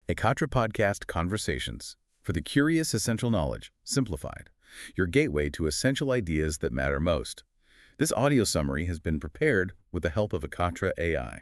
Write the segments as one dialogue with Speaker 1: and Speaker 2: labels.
Speaker 1: Ekatra Podcast Conversations for the curious essential knowledge, simplified. Your gateway to essential ideas that matter most. This audio summary has been prepared with the help of Ekatra AI.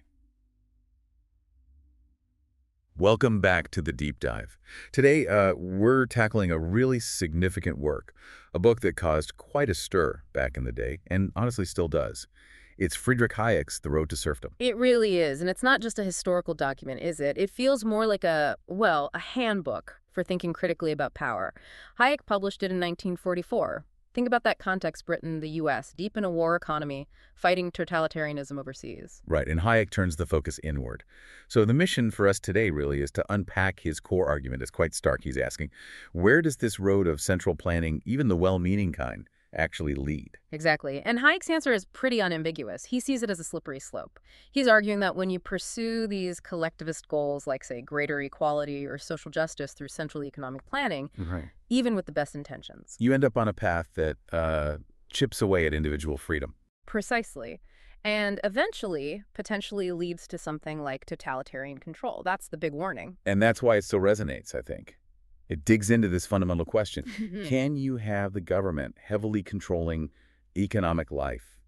Speaker 1: Welcome back to the deep dive. Today, we're tackling a really significant work, a book that caused quite a stir back in the day, and honestly still does. It's Friedrich Hayek's The Road to Serfdom.
Speaker 2: It really is, and it's not just a historical document, is it? It feels more like a handbook for thinking critically about power. Hayek published it in 1944. Think about that context: Britain, the U.S., deep in a war economy, fighting totalitarianism overseas.
Speaker 1: Right, and Hayek turns the focus inward. So the mission for us today really is to unpack his core argument. It's quite stark. He's asking, where does this road of central planning, even the well-meaning kind, actually lead?
Speaker 2: Exactly. And Hayek's answer is pretty unambiguous. He sees it as a slippery slope. He's arguing that when you pursue these collectivist goals like, say, greater equality or social justice through central economic planning,
Speaker 1: Right.
Speaker 2: even with the best intentions.
Speaker 1: You end up on a path that chips away at individual freedom.
Speaker 2: Precisely. And eventually, potentially leads to something like totalitarian control. That's the big warning.
Speaker 1: And that's why it still resonates, I think. It digs into this fundamental question. Can you have the government heavily controlling economic life,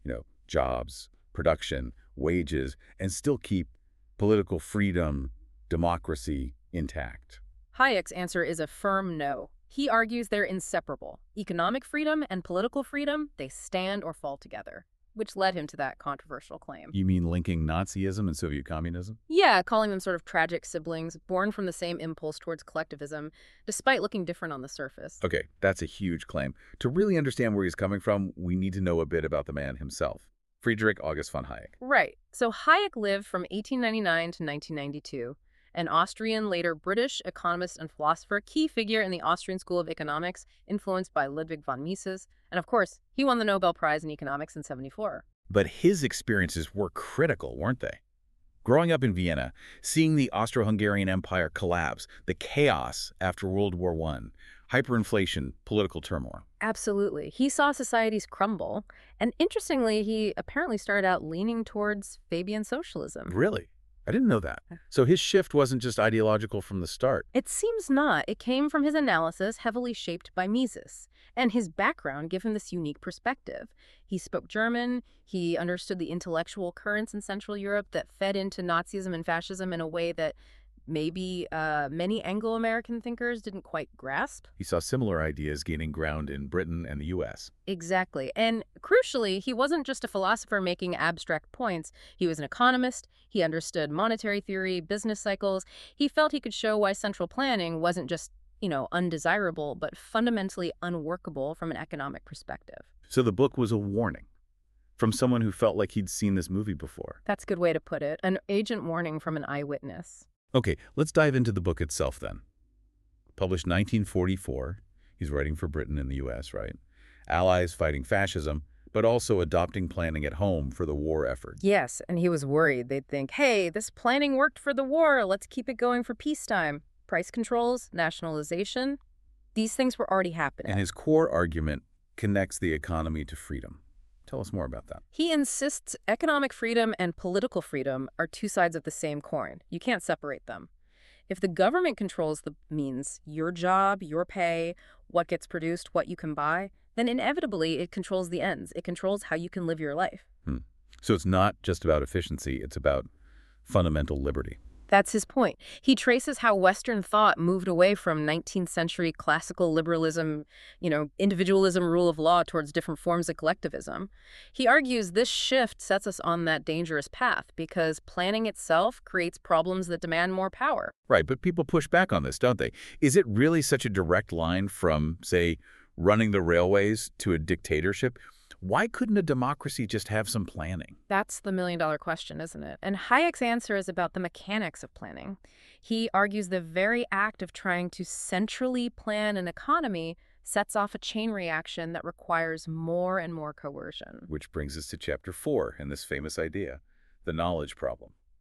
Speaker 1: jobs, production, wages, and still keep political freedom, democracy intact?
Speaker 2: Hayek's answer is a firm no. He argues they're inseparable. Economic freedom and political freedom, they stand or fall together, which led him to that controversial claim.
Speaker 1: You mean linking Nazism and Soviet communism?
Speaker 2: Yeah, calling them sort of tragic siblings, born from the same impulse towards collectivism, despite looking different on the surface.
Speaker 1: Okay, that's a huge claim. To really understand where he's coming from, we need to know a bit about the man himself, Friedrich August von Hayek.
Speaker 2: Right. So Hayek lived from 1899 to 1992. An Austrian, later British economist and philosopher, key figure in the Austrian School of Economics, influenced by Ludwig von Mises. And of course, he won the Nobel Prize in Economics in '74.
Speaker 1: But his experiences were critical, weren't they? Growing up in Vienna, seeing the Austro-Hungarian Empire collapse, the chaos after World War I, hyperinflation, political turmoil.
Speaker 2: Absolutely. He saw societies crumble. And interestingly, he apparently started out leaning towards Fabian socialism.
Speaker 1: Really? I didn't know that. So his shift wasn't just ideological from the start.
Speaker 2: It seems not. It came from his analysis heavily shaped by Mises. And his background gave him this unique perspective. He spoke German. He understood the intellectual currents in Central Europe that fed into Nazism and fascism in a way that maybe many Anglo-American thinkers didn't quite grasp.
Speaker 1: He saw similar ideas gaining ground in Britain and the U.S.
Speaker 2: Exactly. And crucially, he wasn't just a philosopher making abstract points. He was an economist. He understood monetary theory, business cycles. He felt he could show why central planning wasn't just, undesirable, but fundamentally unworkable from an economic perspective.
Speaker 1: So the book was a warning from someone who felt like he'd seen this movie before.
Speaker 2: That's a good way to put it. An agent warning from an eyewitness.
Speaker 1: Okay, let's dive into the book itself then. Published 1944. He's writing for Britain and the U.S., right? Allies fighting fascism, but also adopting planning at home for the war effort.
Speaker 2: Yes, and he was worried. They'd think, hey, this planning worked for the war. Let's keep it going for peacetime. Price controls, nationalization, these things were already happening.
Speaker 1: And his core argument connects the economy to freedom. Tell us more about that.
Speaker 2: He insists economic freedom and political freedom are two sides of the same coin. You can't separate them. If the government controls the means, your job, your pay, what gets produced, what you can buy, then inevitably it controls the ends. It controls how you can live your life.
Speaker 1: So it's not just about efficiency, it's about fundamental liberty.
Speaker 2: That's his point. He traces how Western thought moved away from 19th century classical liberalism, individualism, rule of law, towards different forms of collectivism. He argues this shift sets us on that dangerous path because planning itself creates problems that demand more power.
Speaker 1: Right, but people push back on this, don't they? Is it really such a direct line from, say, running the railways to a dictatorship? Why couldn't a democracy just have some planning?
Speaker 2: That's the million-dollar question, isn't it? And Hayek's answer is about the mechanics of planning. He argues the very act of trying to centrally plan an economy sets off a chain reaction that requires more and more coercion.
Speaker 1: Which brings us to Chapter 4 and this famous idea, the knowledge problem.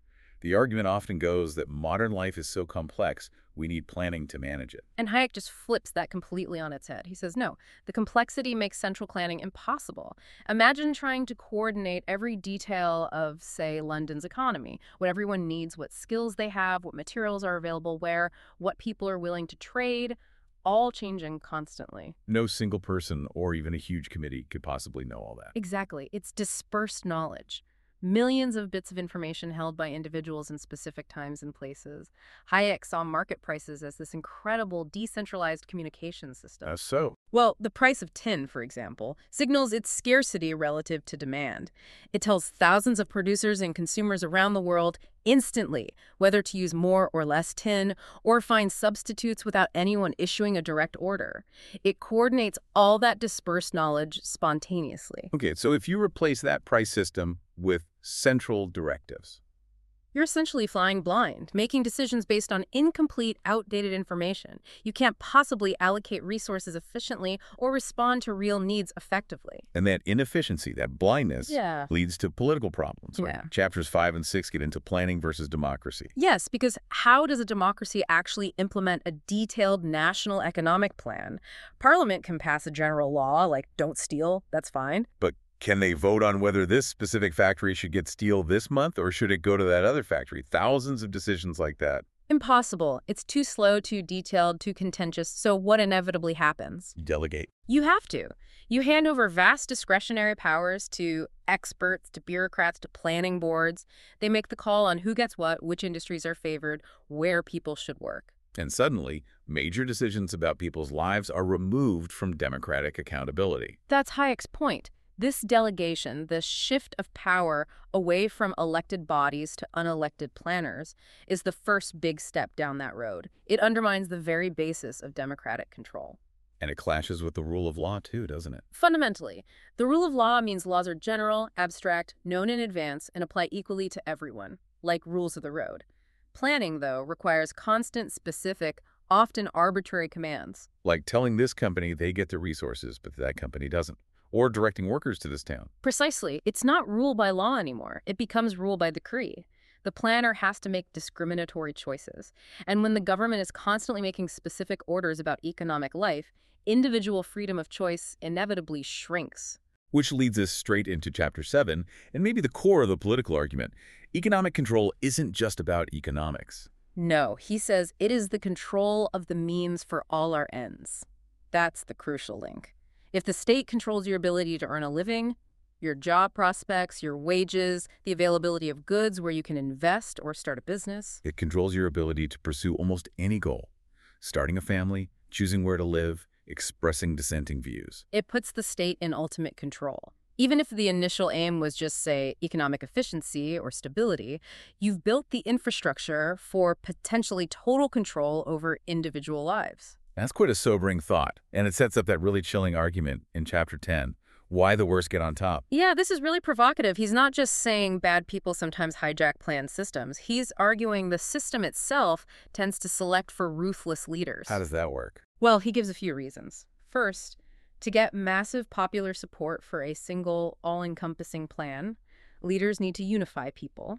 Speaker 1: The argument often goes that modern life is so complex, we need planning to manage it.
Speaker 2: And Hayek just flips that completely on its head. He says, no, the complexity makes central planning impossible. Imagine trying to coordinate every detail of, say, London's economy, what everyone needs, what skills they have, what materials are available where, what people are willing to trade, all changing constantly.
Speaker 1: No single person or even a huge committee could possibly know all that.
Speaker 2: Exactly. It's dispersed knowledge. Millions of bits of information held by individuals in specific times and places. Hayek saw market prices as this incredible decentralized communication system.
Speaker 1: So,
Speaker 2: Well, the price of tin, for example, signals its scarcity relative to demand. It tells thousands of producers and consumers around the world instantly whether to use more or less tin or find substitutes without anyone issuing a direct order. It coordinates all that dispersed knowledge spontaneously.
Speaker 1: okay, so if you replace that price system with central directives,
Speaker 2: You're essentially flying blind, making decisions based on incomplete, outdated information. You can't possibly allocate resources efficiently or respond to real needs effectively.
Speaker 1: and that inefficiency, that blindness,
Speaker 2: Yeah.
Speaker 1: leads to political problems. Right?
Speaker 2: Yeah.
Speaker 1: Chapters 5 and 6 get into planning versus democracy.
Speaker 2: Yes, because how does a democracy actually implement a detailed national economic plan? Parliament can pass a general law like don't steal, that's fine.
Speaker 1: But can they vote on whether this specific factory should get steel this month or should it go to that other factory? Thousands of decisions like that.
Speaker 2: Impossible. It's too slow, too detailed, too contentious. So what inevitably happens?
Speaker 1: Delegate.
Speaker 2: You have to. You hand over vast discretionary powers to experts, to bureaucrats, to planning boards. They make the call on who gets what, which industries are favored, where people should work.
Speaker 1: And suddenly, major decisions about people's lives are removed from democratic accountability.
Speaker 2: That's Hayek's point. This delegation, this shift of power away from elected bodies to unelected planners, is the first big step down that road. It undermines the very basis of democratic control.
Speaker 1: And it clashes with the rule of law, too, doesn't it?
Speaker 2: Fundamentally, the rule of law means laws are general, abstract, known in advance, and apply equally to everyone, like rules of the road. Planning, though, requires constant, specific, often arbitrary commands.
Speaker 1: Like telling this company they get the resources, but that company doesn't. Or directing workers to this town.
Speaker 2: Precisely. It's not rule by law anymore. It becomes rule by decree. The planner has to make discriminatory choices. And when the government is constantly making specific orders about economic life, individual freedom of choice inevitably shrinks.
Speaker 1: Which leads us straight into Chapter 7, and maybe the core of the political argument. Economic control isn't just about economics.
Speaker 2: No, he says it is the control of the means for all our ends. That's the crucial link. If the state controls your ability to earn a living, your job prospects, your wages, the availability of goods where you can invest or start a business.
Speaker 1: It controls your ability to pursue almost any goal. Starting a family, choosing where to live, expressing dissenting views.
Speaker 2: It puts the state in ultimate control. Even if the initial aim was just, say, economic efficiency or stability, you've built the infrastructure for potentially total control over individual lives.
Speaker 1: That's quite a sobering thought, and it sets up that really chilling argument in Chapter 10, why the worst get on top.
Speaker 2: Yeah, this is really provocative. He's not just saying bad people sometimes hijack planned systems. He's arguing the system itself tends to select for ruthless leaders.
Speaker 1: How does that work?
Speaker 2: Well, he gives a few reasons. First, to get massive popular support for a single, all-encompassing plan, leaders need to unify people.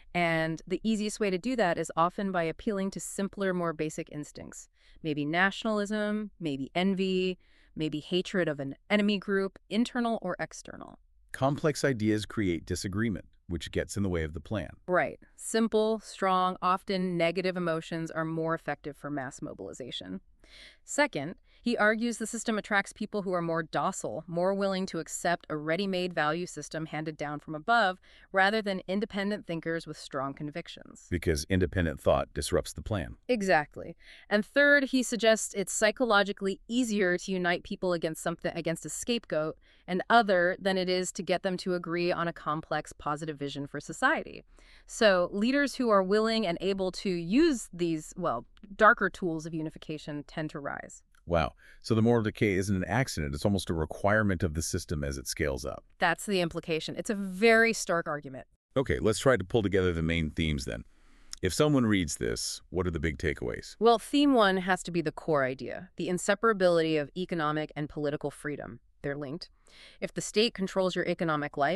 Speaker 2: And the easiest way to do that is often by appealing to simpler, more basic instincts. Maybe nationalism, maybe envy, maybe hatred of an enemy group, internal or external.
Speaker 1: Complex ideas create disagreement, which gets in the way of the plan.
Speaker 2: Right. Simple, strong, often negative emotions are more effective for mass mobilization. Second, he argues the system attracts people who are more docile, more willing to accept a ready-made value system handed down from above, rather than independent thinkers with strong convictions.
Speaker 1: Because independent thought disrupts the plan.
Speaker 2: Exactly. And third, he suggests it's psychologically easier to unite people against a scapegoat and other than it is to get them to agree on a complex, positive vision for society. So leaders who are willing and able to use these, darker tools of unification tend to rise.
Speaker 1: Wow. So the moral decay isn't an accident. It's almost a requirement of the system as it scales up.
Speaker 2: That's the implication. It's a very stark argument.
Speaker 1: Okay, let's try to pull together the main themes then. If someone reads this, what are the big takeaways?
Speaker 2: Well, theme one has to be the core idea, the inseparability of economic and political freedom. They're linked. If the state controls your economic life,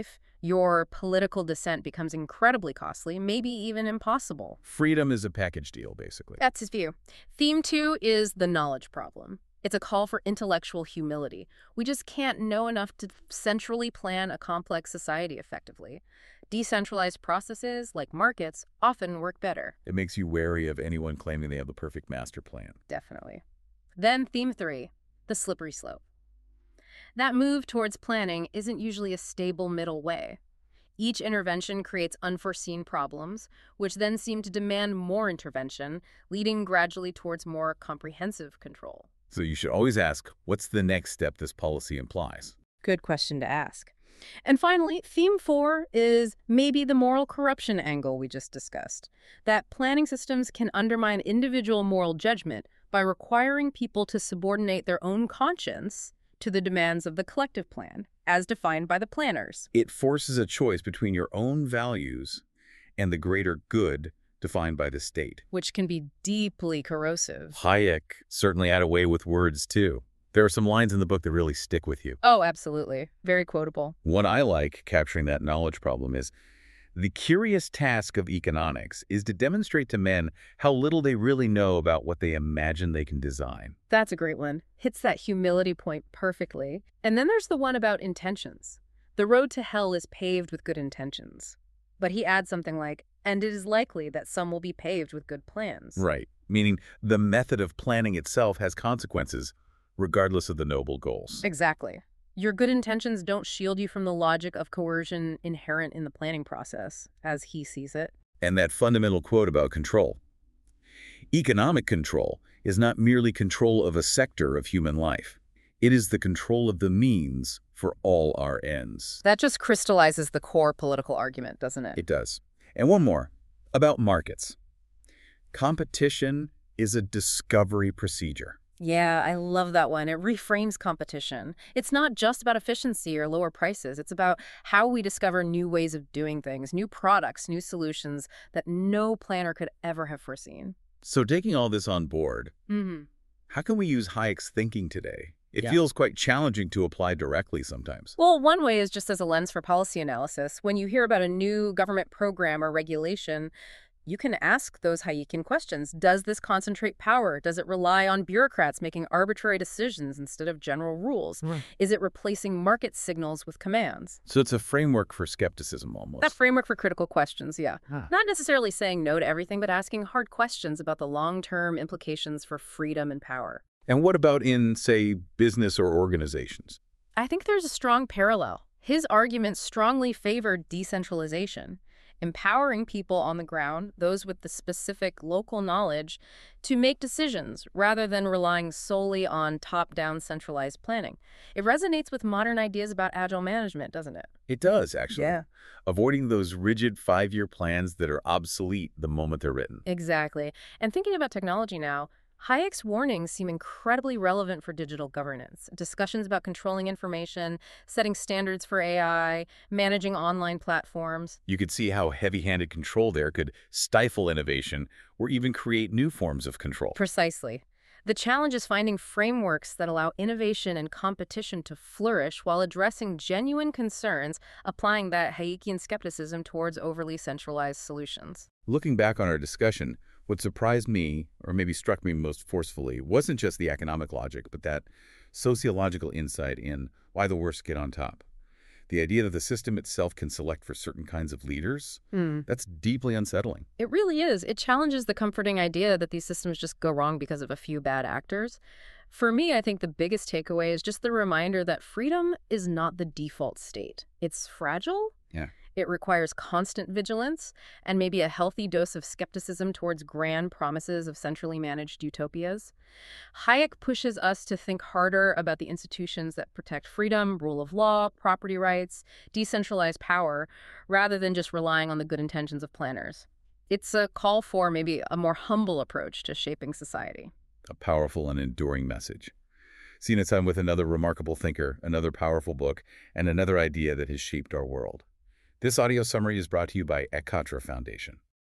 Speaker 2: Your political dissent becomes incredibly costly, maybe even impossible.
Speaker 1: Freedom is a package deal, basically.
Speaker 2: That's his view. Theme 2 is the knowledge problem. It's a call for intellectual humility. We just can't know enough to centrally plan a complex society effectively. Decentralized processes, like markets, often work better.
Speaker 1: It makes you wary of anyone claiming they have the perfect master plan.
Speaker 2: Definitely. Then theme 3, the slippery slope. That move towards planning isn't usually a stable middle way. Each intervention creates unforeseen problems, which then seem to demand more intervention, leading gradually towards more comprehensive control.
Speaker 1: So you should always ask, what's the next step this policy implies?
Speaker 2: Good question to ask. And finally, theme 4 is maybe the moral corruption angle we just discussed. That planning systems can undermine individual moral judgment by requiring people to subordinate their own conscience to the demands of the collective plan, as defined by the planners.
Speaker 1: It forces a choice between your own values and the greater good defined by the state.
Speaker 2: Which can be deeply corrosive.
Speaker 1: Hayek certainly had a way with words, too. There are some lines in the book that really stick with you.
Speaker 2: Oh, absolutely. Very quotable.
Speaker 1: One I like, capturing that knowledge problem, is the curious task of economics is to demonstrate to men how little they really know about what they imagine they can design.
Speaker 2: That's a great one. Hits that humility point perfectly. And then there's the one about intentions. The road to hell is paved with good intentions. But he adds something like, and it is likely that some will be paved with good plans.
Speaker 1: Right, meaning the method of planning itself has consequences, regardless of the noble goals.
Speaker 2: Exactly. Your good intentions don't shield you from the logic of coercion inherent in the planning process, as he sees it.
Speaker 1: And that fundamental quote about control. Economic control is not merely control of a sector of human life. It is the control of the means for all our ends.
Speaker 2: That just crystallizes the core political argument, doesn't it?
Speaker 1: It does. And one more, about markets. Competition is a discovery procedure.
Speaker 2: Yeah, I love that one. It reframes competition. It's not just about efficiency or lower prices. It's about how we discover new ways of doing things, new products, new solutions that no planner could ever have foreseen.
Speaker 1: So taking all this on board,
Speaker 2: Mm-hmm.
Speaker 1: how can we use Hayek's thinking today? It
Speaker 2: Yeah.
Speaker 1: feels quite challenging to apply directly sometimes.
Speaker 2: Well, one way is just as a lens for policy analysis. When you hear about a new government program or regulation, you can ask those Hayekian questions. Does this concentrate power? Does it rely on bureaucrats making arbitrary decisions instead of general rules?
Speaker 1: Right.
Speaker 2: Is it replacing market signals with commands?
Speaker 1: So it's a framework for skepticism almost.
Speaker 2: That framework for critical questions, yeah.
Speaker 1: Ah.
Speaker 2: Not necessarily saying no to everything, but asking hard questions about the long-term implications for freedom and power.
Speaker 1: And what about in, say, business or organizations?
Speaker 2: I think there's a strong parallel. His arguments strongly favored decentralization, empowering people on the ground, those with the specific local knowledge, to make decisions rather than relying solely on top-down centralized planning. It resonates with modern ideas about agile management, doesn't it?
Speaker 1: It does, actually.
Speaker 2: Yeah.
Speaker 1: Avoiding those rigid 5-year plans that are obsolete the moment they're written.
Speaker 2: Exactly. And thinking about technology now, Hayek's warnings seem incredibly relevant for digital governance. Discussions about controlling information, setting standards for AI, managing online platforms.
Speaker 1: You could see how heavy-handed control there could stifle innovation or even create new forms of control.
Speaker 2: Precisely. The challenge is finding frameworks that allow innovation and competition to flourish while addressing genuine concerns, applying that Hayekian skepticism towards overly centralized solutions.
Speaker 1: Looking back on our discussion, what surprised me, or maybe struck me most forcefully, wasn't just the economic logic, but that sociological insight in why the worst get on top. The idea that the system itself can select for certain kinds of leaders, that's deeply unsettling.
Speaker 2: It really is. It challenges the comforting idea that these systems just go wrong because of a few bad actors. For me, I think the biggest takeaway is just the reminder that freedom is not the default state. It's fragile.
Speaker 1: Yeah.
Speaker 2: It requires constant vigilance and maybe a healthy dose of skepticism towards grand promises of centrally managed utopias. Hayek pushes us to think harder about the institutions that protect freedom, rule of law, property rights, decentralized power, rather than just relying on the good intentions of planners. It's a call for maybe a more humble approach to shaping society.
Speaker 1: A powerful and enduring message. See you next time with another remarkable thinker, another powerful book, and another idea that has shaped our world. This audio summary is brought to you by Ekatra Foundation.